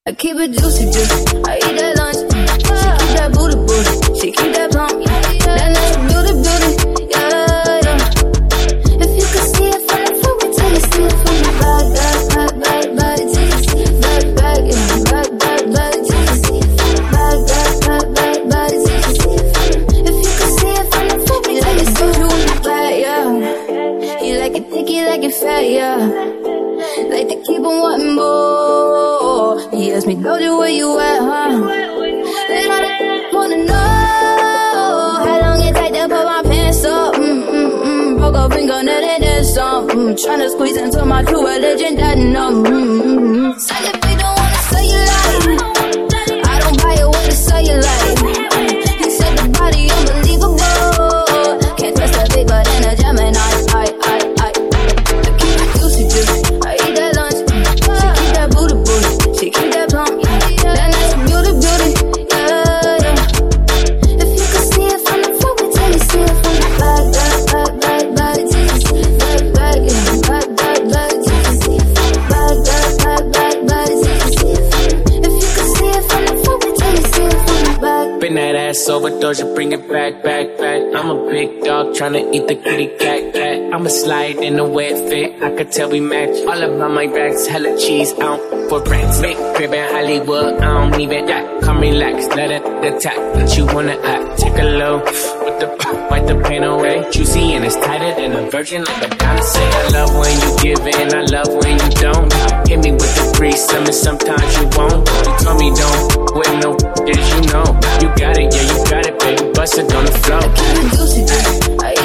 I keep it juicy, juicy. I eat that lunch. She keep that booty, booty. She keep that pump. That nice beauty, beauty. Yeah, yeah. If you could see it from the front, wait till you see it from the back. Back, back, back, till you see it. Back, back, yeah. Back, back, back, till you see it. Back, back, back, back, back, till you see it. If you could see it from the front, wait till you see it from the back, yeah. You like it thick, you like it fat, yeah. Like to keep on wanting more. He asked me, Doja, where you at, huh? Then I wanna know how long it take to put my pants up. Broke a finger, net and then some. Tryna squeeze into my true religion, that no. Said if they don't wanna say you like, I don't buy it when they say you like. He said the body unbelievable. Can't trust a big but in a Gemini. I keep it juicy, juicy. I eat that lunch. She keep that booty, booty. She keep that pump. That nice beauty, beauty. Yeah, yeah. If you could see it from the front, wait till you see it from the back. Back, back, back, till you see it. Back, back, yeah. Back, back, back, till you see it. Back, back, back, back, back, till you see it. If you could see it from the front, wait till you see it from the back. Bend that ass over, Doja, bring it back, back, back. I'm a big dog tryna eat the kitty cat, cat. I'ma slide in a wet fit, I could tell we match. All about my racks, hella cheese, out for rats. Big crib in Hollywood, I don't even act. Come relax, let it attack. What you wanna act? Take a low with the pop, wipe the pain away. Juicy and it's tighter than a virgin, like a Beyonce. I love when you give in, I love when you don't. Hit me with the threesome and sometimes you won't. You told me don't, with no as you know. You got it, yeah, you got it, baby. Bust it on the floor. I keep it juicy, juicy. I